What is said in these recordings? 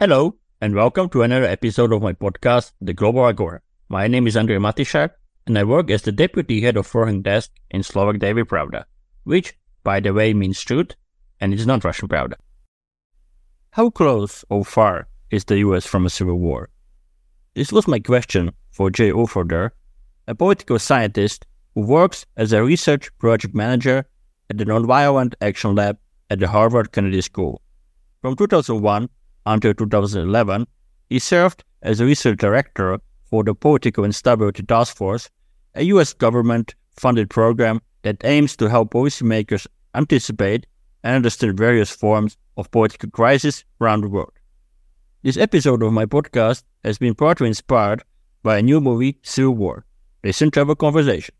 Hello, and welcome to another episode of my podcast, The Global Agora. My name is Andrej Matišak, and I work as the Deputy Head of Foreign Desk in Slovak Daily Pravda, which, by the way, means truth, and it's not Russian Pravda. How close or far is the US from a civil war? This was my question for Jay Ulfordr, a political scientist who works as a research project manager at the Nonviolent Action Lab at the Harvard Kennedy School. From 2001 until 2011, he served as a research director for the Political Instability Task Force, a US government-funded program that aims to help policymakers anticipate and understand various forms of political crisis around the world. This episode of my podcast has been partly inspired by a new movie, Civil War. Listen to our conversation.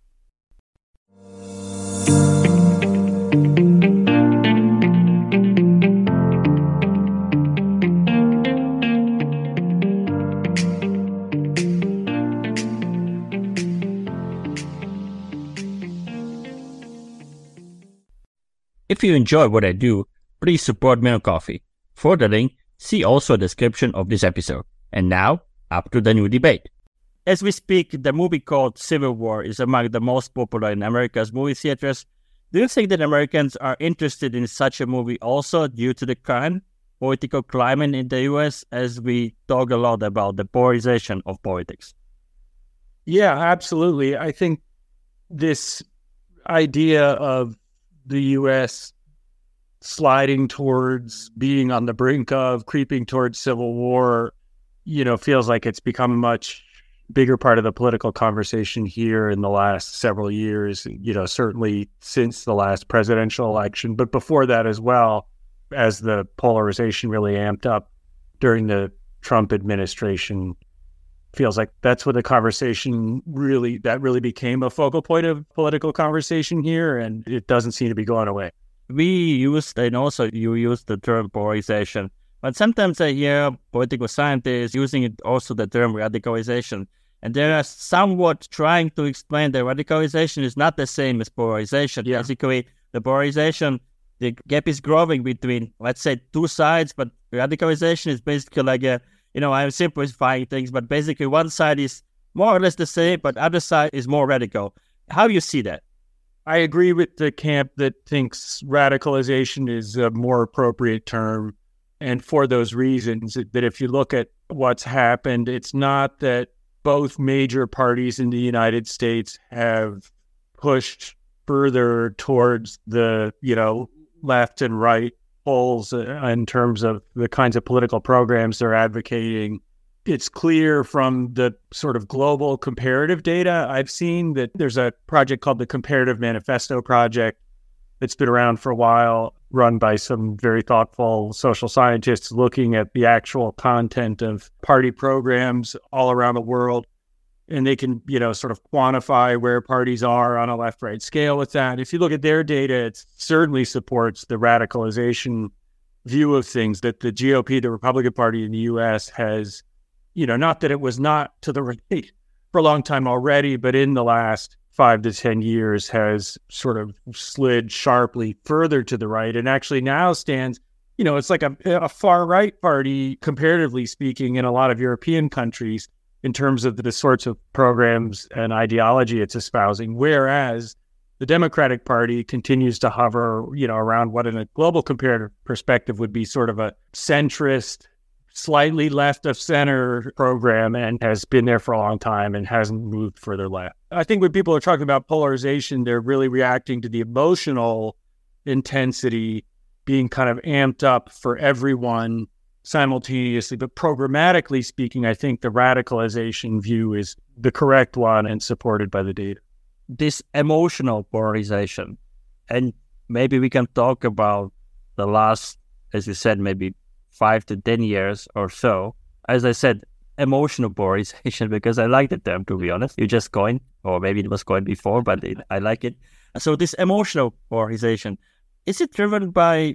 If you enjoy what I do, please support me on Ko-fi. For the link, see also a description of this episode. And now, up to the new debate. As we speak, the movie called Civil War is among the most popular in America's movie theaters. Do you think that Americans are interested in such a movie also due to the current political climate in the US, as we talk a lot about the polarization of politics? Yeah, absolutely. I think this idea of the U.S. sliding towards being on the brink of creeping towards civil war, feels like it's become a much bigger part of the political conversation here in the last several years, certainly since the last presidential election, but before that as well, as the polarization really amped up during the Trump administration. Feels like that's what the conversation really became a focal point of political conversation here, and it doesn't seem to be going away. We used, and also you used the term polarization, but sometimes I hear political scientists using it also the term radicalization, and they are somewhat trying to explain that radicalization is not the same as polarization. Yeah. Basically, the polarization, the gap is growing between, let's say, two sides, but radicalization is basically like I'm simplifying things, but basically one side is more or less the same, but other side is more radical. How do you see that? I agree with the camp that thinks radicalization is a more appropriate term. And for those reasons, that if you look at what's happened, it's not that both major parties in the United States have pushed further towards the, left and right polls in terms of the kinds of political programs they're advocating. It's clear from the sort of global comparative data I've seen that there's a project called the Comparative Manifesto Project that's been around for a while, run by some very thoughtful social scientists looking at the actual content of party programs all around the world. And they can, sort of quantify where parties are on a left-right scale with that. If you look at their data, it certainly supports the radicalization view of things, that the GOP, the Republican Party in the U.S., has, not that it was not to the right for a long time already, but in the last 5 to 10 years has sort of slid sharply further to the right, and actually now stands, it's like a far-right party, comparatively speaking, in a lot of European countries, in terms of the sorts of programs and ideology it's espousing, whereas the Democratic Party continues to hover, around what in a global comparative perspective would be sort of a centrist, slightly left of center program, and has been there for a long time and hasn't moved further left. I think when people are talking about polarization, they're really reacting to the emotional intensity being kind of amped up for everyone simultaneously, but programmatically speaking, I think the radicalization view is the correct one and supported by the data. This emotional polarization, and maybe we can talk about the last, as you said, maybe 5 to 10 years or so. As I said, emotional polarization, because I like the term, to be honest. You just coined, or maybe it was coined before, but I like it. So this emotional polarization, is it driven by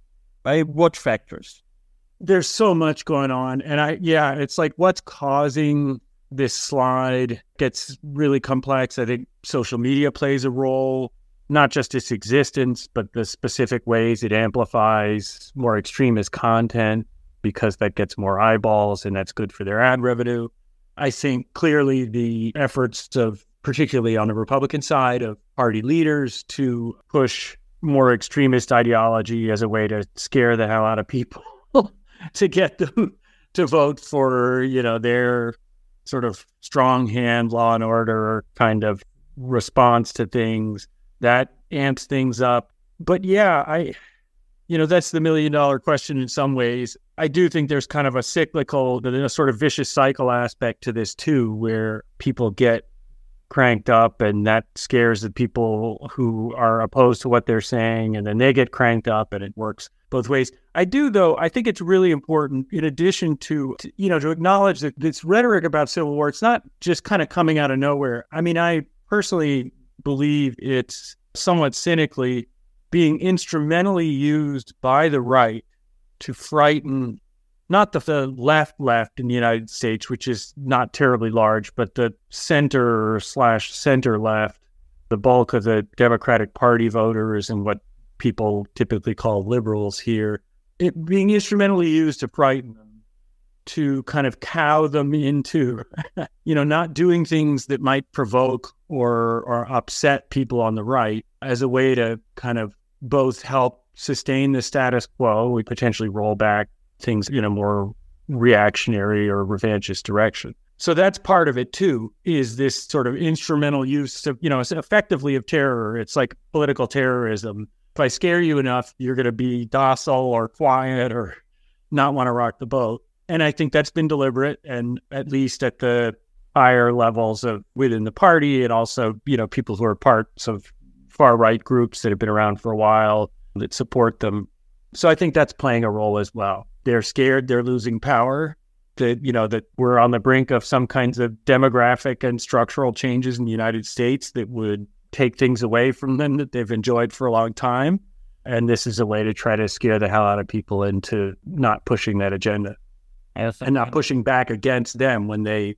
what factors? There's so much going on. And it's like what's causing this slide gets really complex. I think social media plays a role. not just its existence, but the specific ways it amplifies more extremist content. because that gets more eyeballs and that's good for their ad revenue. I think clearly the efforts of, particularly on the Republican side, of party leaders to push more extremist ideology as a way to scare the hell out of people to get them to vote for, their sort of strong hand law and order kind of response to things, that amps things up. But yeah, that's the $1 million question in some ways. I do think there's kind of a cyclical, a sort of vicious cycle aspect to this too, where people get cranked up and that scares the people who are opposed to what they're saying, and then they get cranked up, and it works both ways. I think it's really important, in addition to acknowledge that this rhetoric about civil war, it's not just kind of coming out of nowhere. I mean, I personally believe it's somewhat cynically being instrumentally used by the right to frighten not the left in the United States, which is not terribly large, but the center/center left, the bulk of the Democratic Party voters and what people typically call liberals here, it being instrumentally used to frighten them, to kind of cow them into, not doing things that might provoke or upset people on the right, as a way to kind of both help sustain the status quo, we potentially roll back things in a more reactionary or revanchist direction. So that's part of it too, is this sort of instrumental use of, effectively of terror. It's like political terrorism. If I scare you enough, you're going to be docile or quiet or not want to rock the boat. And I think that's been deliberate, and at least at the higher levels of within the party, and also, people who are parts of far-right groups that have been around for a while that support them. So I think that's playing a role as well. They're scared, they're losing power, that we're on the brink of some kinds of demographic and structural changes in the United States that would take things away from them that they've enjoyed for a long time. And this is a way to try to scare the hell out of people into not pushing that agenda and not pushing back against them when they,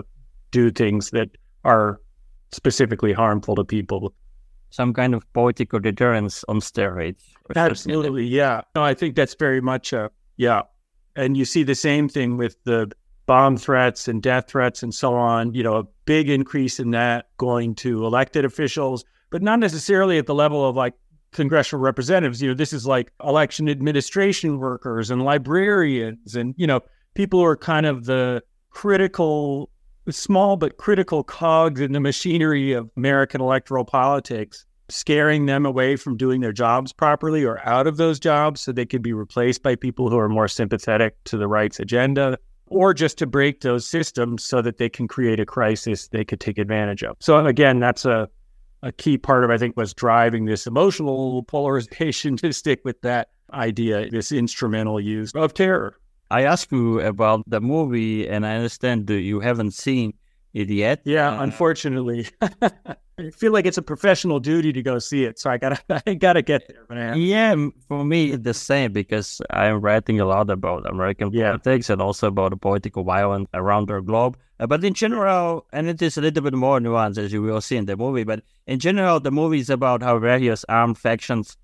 do things that are specifically harmful to people. Some kind of political deterrence on steroids. Absolutely, yeah. No, I think that's very much yeah. And you see the same thing with the bomb threats and death threats and so on, a big increase in that going to elected officials, but not necessarily at the level of like congressional representatives. This is like election administration workers and librarians and, people who are kind of the critical, small but critical cogs in the machinery of American electoral politics, scaring them away from doing their jobs properly or out of those jobs so they can be replaced by people who are more sympathetic to the right's agenda, or just to break those systems so that they can create a crisis they could take advantage of. So again, that's a key part of, I think, what's driving this emotional polarization, to stick with that idea, this instrumental use of terror. I asked you about the movie, and I understand that you haven't seen it yet. Yeah, unfortunately. I feel like it's a professional duty to go see it, so I gotta get there. Yeah, for me it's the same, because I'm writing a lot about American politics and also about the political violence around our globe. But in general, and it is a little bit more nuanced, as you will see in the movie, but in general, the movie is about how various armed factions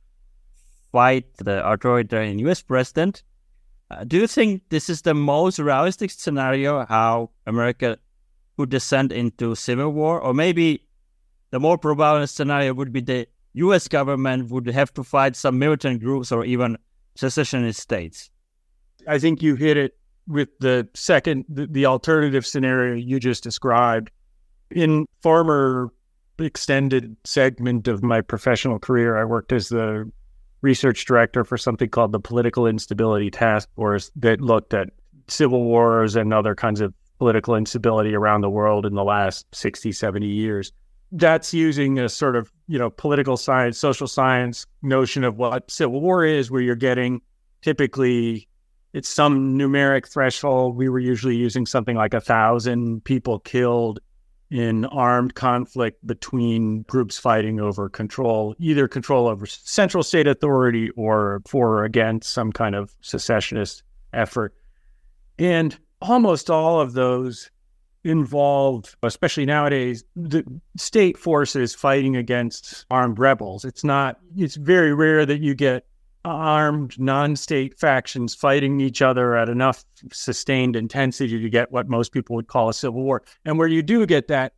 fight the authoritarian U.S. president. Do you think this is the most realistic scenario, how America would descend into civil war? Or maybe the more probable scenario would be the U.S. government would have to fight some militant groups or even secessionist states? I think you hit it with the alternative scenario you just described. In former extended segment of my professional career, I worked as the research director for something called the Political Instability Task Force that looked at civil wars and other kinds of political instability around the world in the last 60, 70 years. That's using a sort of, political science, social science notion of what civil war is, where you're getting typically, it's some numeric threshold. We were usually using something like 1,000 people killed in armed conflict between groups fighting over control, either control over central state authority or for or against some kind of secessionist effort. And almost all of those involve, especially nowadays, the state forces fighting against armed rebels. It's very rare that you get armed non-state factions fighting each other at enough sustained intensity to get what most people would call a civil war. And where you do get that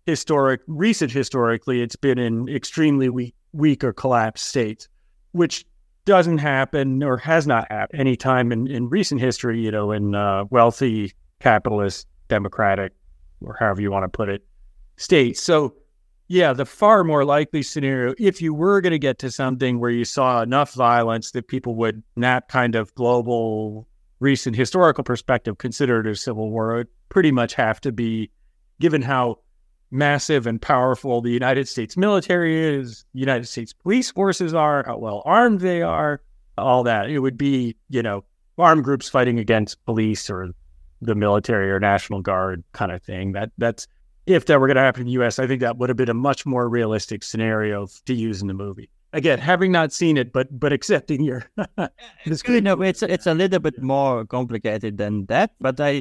historically, it's been in extremely weak or collapsed states, which doesn't happen or has not happened any time in recent history, in wealthy, capitalist, democratic, or however you want to put it, states. So, yeah, the far more likely scenario, if you were going to get to something where you saw enough violence that people would, in that kind of global, recent historical perspective, consider it a civil war, it would pretty much have to be, given how massive and powerful the United States military is, United States police forces are, how well armed they are, all that. It would be, armed groups fighting against police or the military or National Guard kind of thing. That's if that were going to happen in the U.S., I think that would have been a much more realistic scenario to use in the movie. Again, having not seen it, but accepting your... It's a little bit more complicated than that, but I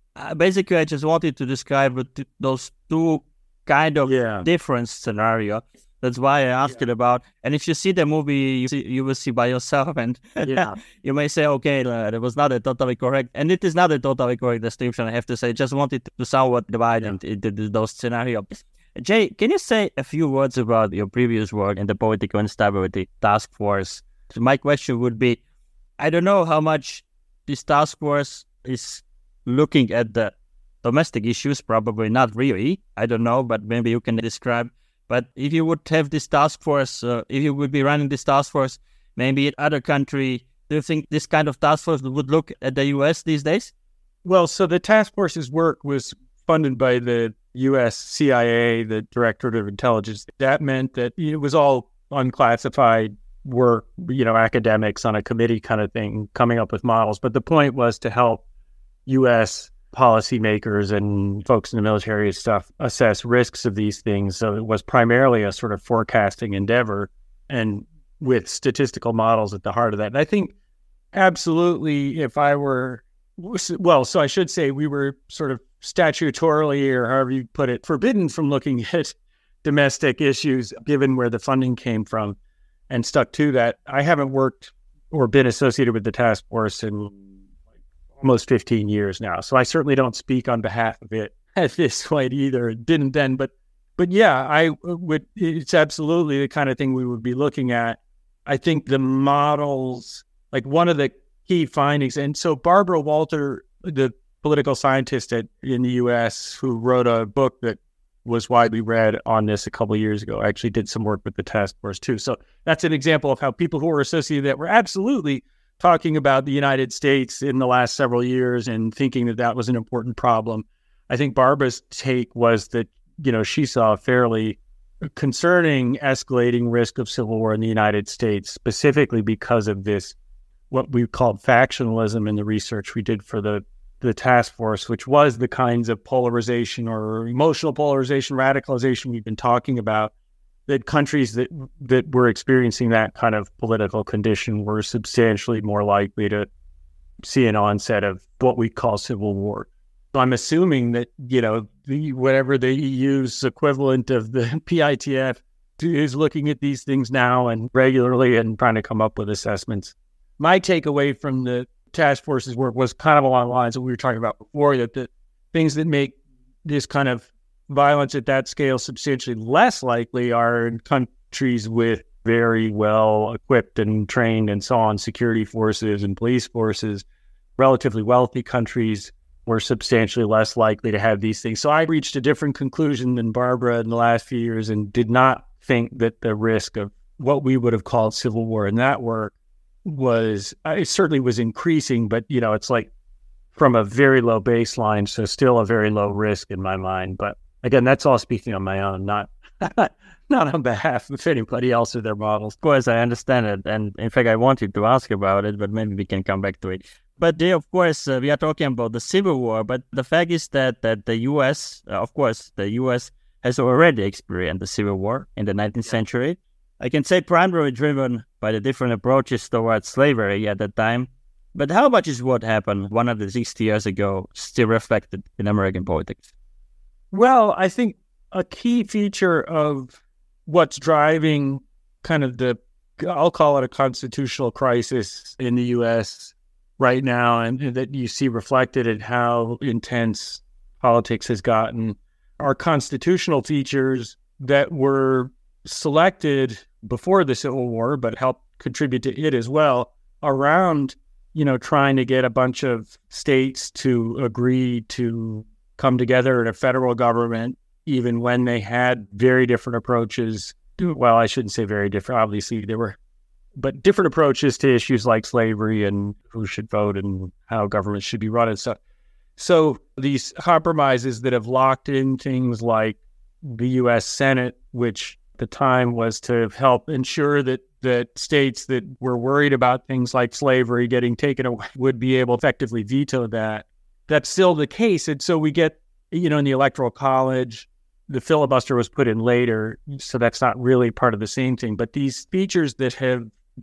just wanted to describe those two kind of different scenario. That's why I asked it about. And if you see the movie, you will see by yourself, and you may say, okay, that was not a totally correct, and it is not a totally correct description, I have to say. Just wanted to somewhat divide into those scenarios. Jay, can you say a few words about your previous work in the Political Instability Task Force? So my question would be, I don't know how much this task force is looking at the domestic issues, probably not really. I don't know, but maybe you can describe. But if you would have this task force, if you would be running this task force, maybe in other country, do you think this kind of task force would look at the U.S. these days? Well, so the task force's work was funded by the U.S. CIA, the Directorate of Intelligence. That meant that it was all unclassified work, academics on a committee kind of thing, coming up with models. But the point was to help U.S. policymakers and folks in the military and stuff assess risks of these things. So it was primarily a sort of forecasting endeavor and with statistical models at the heart of that. And I think absolutely so I should say we were sort of statutorily, or however you put it, forbidden from looking at domestic issues given where the funding came from, and stuck to that. I haven't worked or been associated with the task force in almost 15 years now. So I certainly don't speak on behalf of it at this point either. Didn't then, but yeah, it's absolutely the kind of thing we would be looking at. I think the models, like one of the key findings, and so Barbara Walter, the political scientist in the US who wrote a book that was widely read on this a couple of years ago, actually did some work with the task force too. So that's an example of how people who were associated with that were absolutely talking about the United States in the last several years and thinking that was an important problem. I think Barbara's take was that, she saw a fairly concerning escalating risk of civil war in the United States, specifically because of this, what we called factionalism in the research we did for the task force, which was the kinds of polarization or emotional polarization, radicalization we've been talking about, that countries that were experiencing that kind of political condition were substantially more likely to see an onset of what we call civil war. So I'm assuming that, whatever the EU's equivalent of the PITF is looking at these things now and regularly and trying to come up with assessments. My takeaway from the task force's work was kind of along the lines that we were talking about before, that the things that make this kind of violence at that scale substantially less likely are in countries with very well equipped and trained and so on security forces and police forces. Relatively wealthy countries were substantially less likely to have these things. So I reached a different conclusion than Barbara in the last few years and did not think that the risk of what we would have called civil war in that work it certainly was increasing, but it's like from a very low baseline, so still a very low risk in my mind. But again, that's all speaking on my own, not on behalf of anybody else or their models. Of course, I understand it. And in fact, I wanted to ask about it, but maybe we can come back to it. But of course, we are talking about the Civil War. But the fact is that the U.S., the U.S. has already experienced the Civil War in the 19th century. I can say primarily driven by the different approaches towards slavery at that time. But how much is what happened 160 years ago still reflected in American politics? Well, I think a key feature of what's driving kind of the I'll call it a constitutional crisis in the U.S. right now, and that you see reflected in how intense politics has gotten, are constitutional features that were selected before the Civil War, but helped contribute to it as well, around, trying to get a bunch of states to agree to come together in a federal government, even when they had very different approaches. Well, I shouldn't say very different. Obviously, there were, but different approaches to issues like slavery and who should vote and how government should be run and stuff. So these compromises that have locked in things like the U.S. Senate, which at the time was to help ensure that states that were worried about things like slavery getting taken away would be able to effectively veto that. That's still the case. And so we get, in the Electoral College, the filibuster was put in later, so that's not really part of the same thing. But these features that have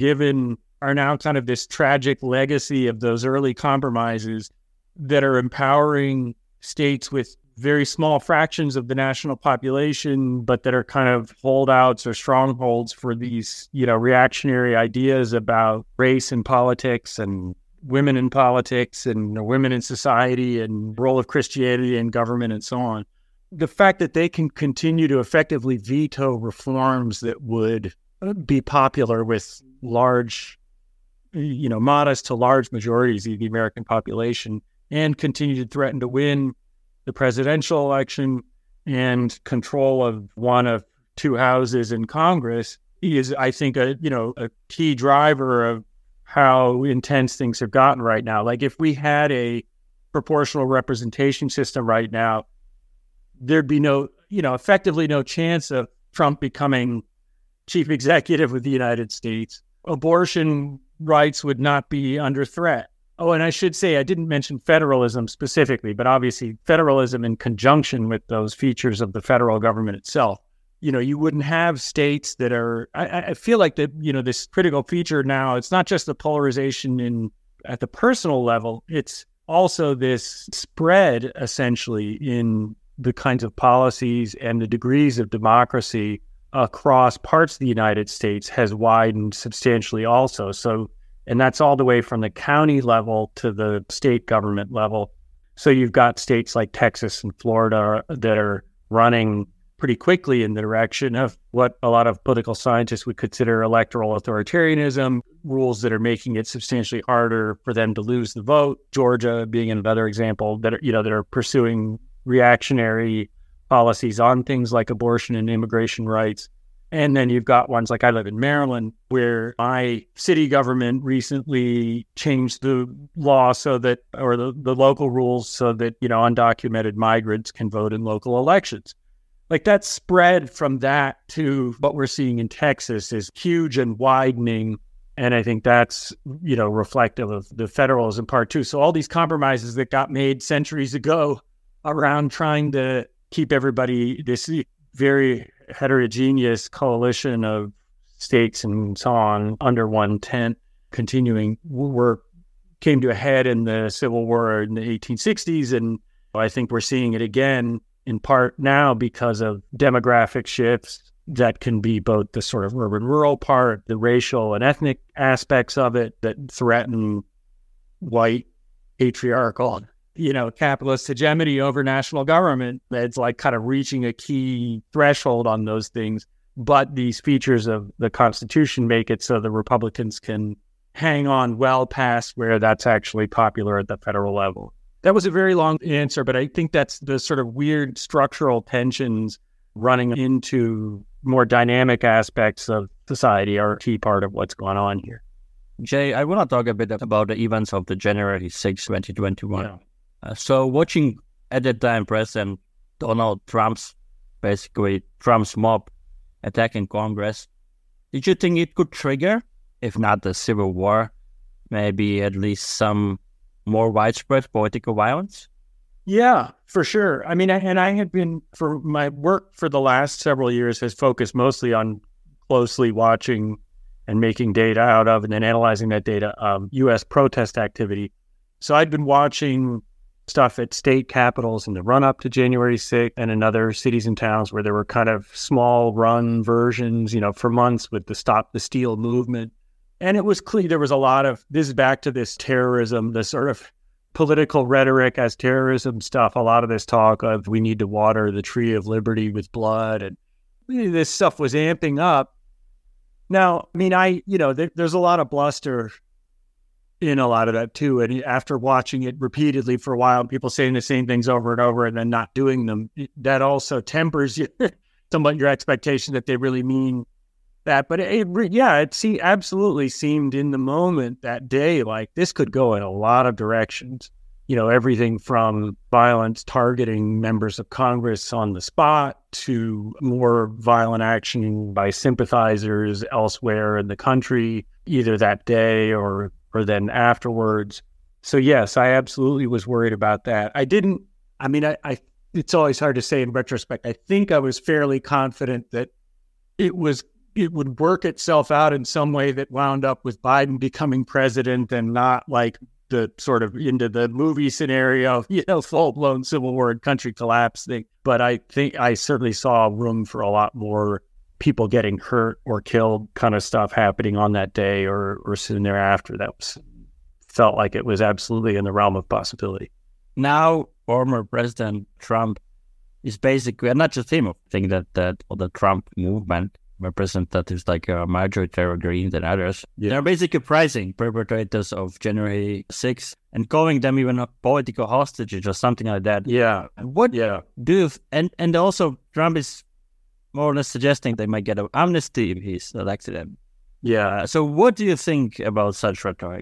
are now kind of this tragic legacy of those early compromises that are empowering states with very small fractions of the national population, but that are kind of holdouts or strongholds for these, reactionary ideas about race in politics and women in politics and women in society and role of Christianity in government and so on. The fact that they can continue to effectively veto reforms that would be popular with large, modest to large majorities of the American population, and continue to threaten to win the presidential election and control of one of two houses in Congress is, I think, a key driver of how intense things have gotten right now. Like if we had a proportional representation system right now, there'd be effectively no chance of Trump becoming chief executive of the United States. Abortion rights would not be under threat. Oh, and I should say, I didn't mention federalism specifically, but obviously federalism in conjunction with those features of the federal government itself. You wouldn't have states that are, I feel like that, this critical feature now, it's not just the polarization at the personal level, it's also this spread essentially in the kinds of policies and the degrees of democracy across parts of the United States has widened substantially also. So, and that's all the way from the county level to the state government level. So you've got states like Texas and Florida that are running pretty quickly in the direction of what a lot of political scientists would consider electoral authoritarianism, rules that are making it substantially harder for them to lose the vote. Georgia being another example that are pursuing reactionary policies on things like abortion and immigration rights. And then you've got ones like I live in Maryland, where my city government recently changed the law or the local rules so that, undocumented migrants can vote in local elections. Like that spread from that to what we're seeing in Texas is huge and widening. And I think that's, reflective of the federalism part too. So all these compromises that got made centuries ago around trying to keep everybody, this very heterogeneous coalition of states and so on under one tent, continuing came to a head in the Civil War in the 1860s. And I think we're seeing it again in part now because of demographic shifts that can be both the sort of urban-rural part, the racial and ethnic aspects of it that threaten white, patriarchal, capitalist hegemony over national government. That's like kind of reaching a key threshold on those things. But these features of the Constitution make it so the Republicans can hang on well past where that's actually popular at the federal level. That was a very long answer, but I think that's the sort of weird structural tensions running into more dynamic aspects of society are a key part of what's going on here. Jay, I want to talk a bit about the events of the January 6, 2021. Yeah. So watching at that time President Donald Trump's mob attacking Congress, did you think it could trigger, if not the Civil War, maybe at least some more widespread political violence? Yeah, for sure. I mean, and I have been, for my work for the last several years, has focused mostly on closely watching and making data out of and then analyzing that data, U.S. protest activity. So I'd been watching stuff at state capitals in the run-up to January 6th and in other cities and towns where there were kind of small run versions, for months with the Stop the Steal movement. And it was clear there was a lot of, this is back to this terrorism, the sort of political rhetoric as terrorism stuff, a lot of this talk of we need to water the tree of liberty with blood. And this stuff was amping up. Now, there's a lot of bluster in a lot of that too. And after watching it repeatedly for a while, people saying the same things over and over and then not doing them, that also tempers somewhat your expectation that they really mean that. But it absolutely seemed in the moment that day like this could go in a lot of directions. Everything from violence targeting members of Congress on the spot to more violent action by sympathizers elsewhere in the country, either that day or then afterwards. So yes, I absolutely was worried about that. It's always hard to say in retrospect. I think I was fairly confident that it would work itself out in some way that wound up with Biden becoming president and not like the sort of into the movie scenario, full-blown civil war and country collapse thing. But I think I certainly saw room for a lot more people getting hurt or killed kind of stuff happening on that day or soon thereafter. Felt like it was absolutely in the realm of possibility. Now, former President Trump is basically, not just him, I think that or the Trump movement representatives like Marjorie Taylor Greene and others, they're basically praising perpetrators of January 6th and calling them even a political hostages or something like that. Yeah. What do you, and also Trump is more or less suggesting they might get an amnesty if he's elected them. Yeah. So what do you think about such rhetoric?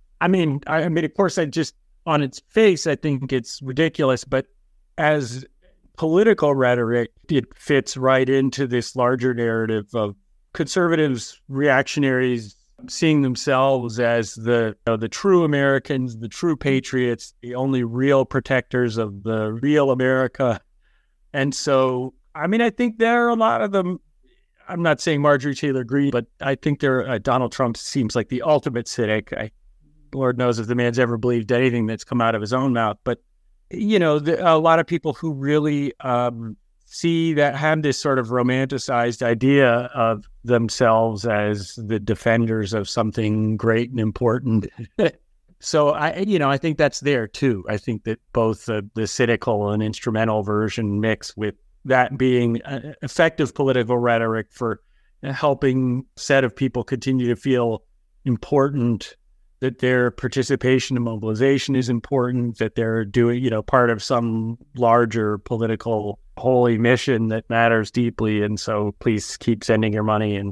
Of course, on its face, I think it's ridiculous, but as political rhetoric, it fits right into this larger narrative of conservatives, reactionaries seeing themselves as the true Americans, the true patriots, the only real protectors of the real America. And so, I think there are a lot of them. I'm not saying Marjorie Taylor Greene, but I think Donald Trump seems like the ultimate cynic. Lord knows if the man's ever believed anything that's come out of his own mouth. But, a lot of people who really see that, have this sort of romanticized idea of themselves as the defenders of something great and important. So I think that's there too. I think that both the cynical and instrumental version mix with that being effective political rhetoric for helping a set of people continue to feel important, that their participation in mobilization is important, that they're doing, part of some larger political holy mission that matters deeply. And so please keep sending your money and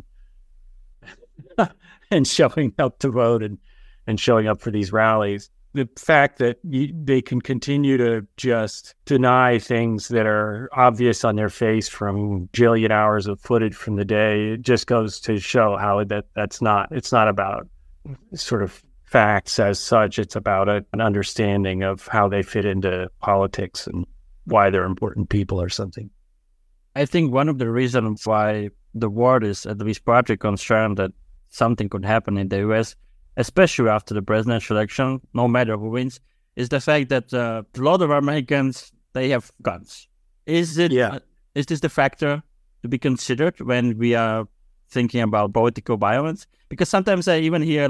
and showing up to vote and showing up for these rallies. The fact that they can continue to just deny things that are obvious on their face from jillion hours of footage from the day, it just goes to show how it's not about sort of facts as such. It's about an understanding of how they fit into politics and why they're important people or something. I think one of the reasons why the world is at least partly concerned that something could happen in the U.S., especially after the presidential election, no matter who wins, is the fact that a lot of Americans, they have guns. Is this the factor to be considered when we are thinking about political violence? Because sometimes I even hear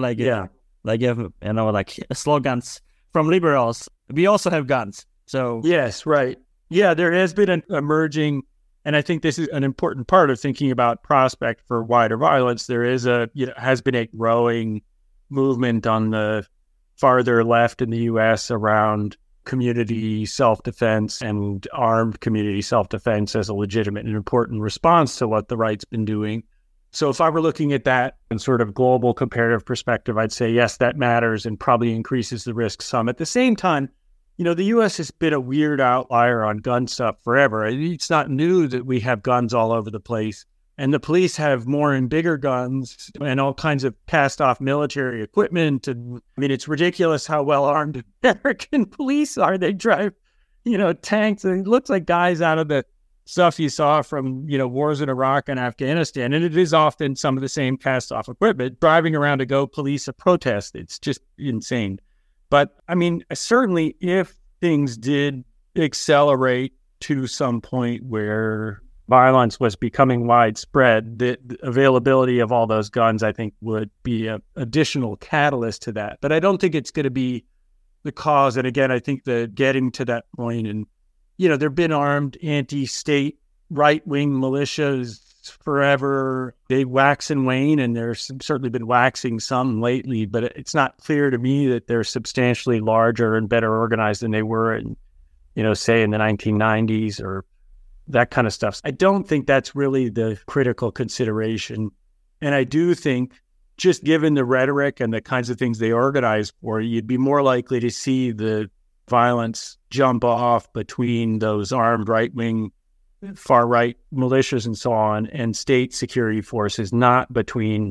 slogans from liberals. We also have guns. So yes, right. Yeah, there has been an emerging, and I think this is an important part of thinking about prospect for wider violence. There is has been a growing movement on the farther left in the U.S. around community self-defense and armed community self-defense as a legitimate and important response to what the right's been doing. So if I were looking at that in sort of global comparative perspective, I'd say, yes, that matters and probably increases the risk some. At the same time, the U.S. has been a weird outlier on gun stuff forever. It's not new that we have guns all over the place. And the police have more and bigger guns and all kinds of cast-off military equipment. And it's ridiculous how well-armed American police are. They drive, tanks. It looks like guys out of the stuff you saw from, wars in Iraq and Afghanistan. And it is often some of the same cast-off equipment driving around to go police a protest. It's just insane. But, certainly if things did accelerate to some point where violence was becoming widespread, the availability of all those guns, I think, would be an additional catalyst to that. But I don't think it's going to be the cause. And again, I think that getting to that point, and, there have been armed anti-state right-wing militias forever. They wax and wane, and there's certainly been waxing some lately, but it's not clear to me that they're substantially larger and better organized than they were in, say in the 1990s or that kind of stuff. I don't think that's really the critical consideration. And I do think, just given the rhetoric and the kinds of things they organize for, you'd be more likely to see the violence jump off between those armed right-wing, far-right militias and so on, and state security forces, not between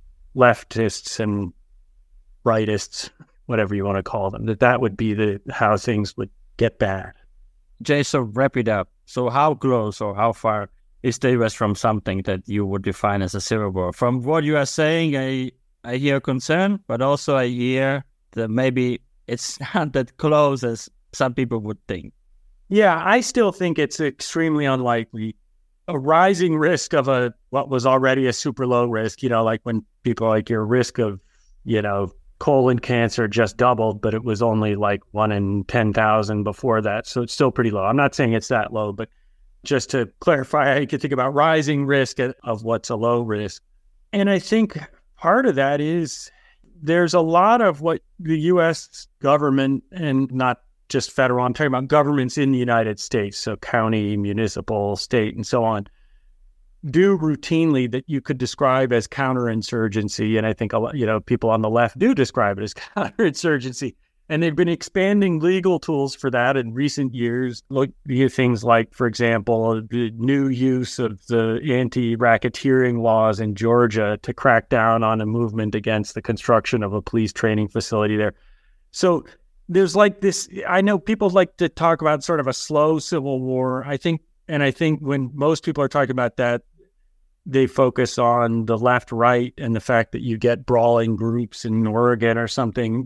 leftists and rightists, whatever you want to call them. That would be how things would get bad. Jay, so wrap it up. So how close or how far is the U.S. from something that you would define as a civil war? From what you are saying, I hear concern, but also I hear that maybe it's not that close as some people would think. Yeah, I still think it's extremely unlikely. A rising risk of what was already a super low risk, like when people like your risk of, colon cancer just doubled, but it was only like 1 in 10,000 before that. So it's still pretty low. I'm not saying it's that low, but just to clarify, you could think about rising risk of what's a low risk. And I think part of that is there's a lot of what the U.S. government, and not just federal, I'm talking about governments in the United States, so county, municipal, state, and so on, do routinely that you could describe as counterinsurgency. And I think people on the left do describe it as counterinsurgency. And they've been expanding legal tools for that in recent years. Look at things like, for example, the new use of the anti-racketeering laws in Georgia to crack down on a movement against the construction of a police training facility there. So there's like this, I know people like to talk about sort of a slow civil war. I think when most people are talking about that, they focus on the left, right, and the fact that you get brawling groups in Oregon or something,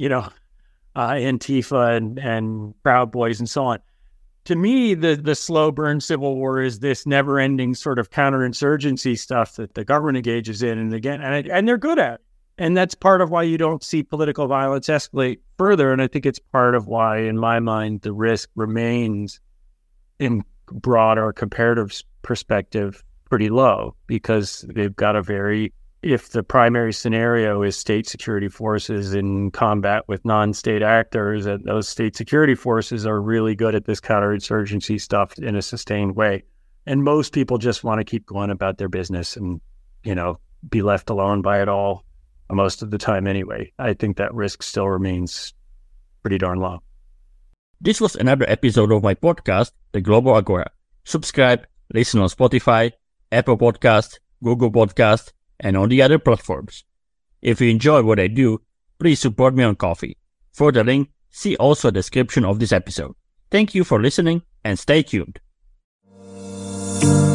Antifa and Proud Boys and so on. To me, the slow burn civil war is this never-ending sort of counterinsurgency stuff that the government engages in, and again, and they're good at it. And that's part of why you don't see political violence escalate further. And I think it's part of why, in my mind, the risk remains, in broader comparative perspective, pretty low, because they've got if the primary scenario is state security forces in combat with non-state actors, and those state security forces are really good at this counterinsurgency stuff in a sustained way. And most people just want to keep going about their business and, be left alone by it all most of the time anyway. I think that risk still remains pretty darn low. This was another episode of my podcast, The Global Agora. Subscribe, listen on Spotify, Apple Podcast, Google Podcast, and on the other platforms. If you enjoy what I do, please support me on Ko-fi. For the link, see also a description of this episode. Thank you for listening and stay tuned.